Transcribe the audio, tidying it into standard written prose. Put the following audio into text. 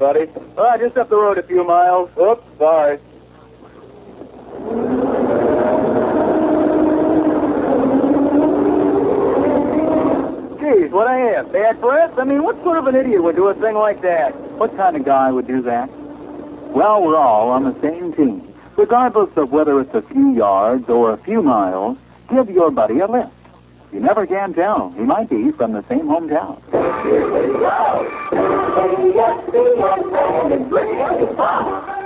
buddy? Just up the road a few miles. Oops, sorry. Geez, what I have? Bad breath? I mean, what sort of an idiot would do a thing like that? What kind of guy would do that? Well, we're all on the same team. Regardless of whether it's a few yards or a few miles, give your buddy a lift. You never can tell. He might be from the same hometown.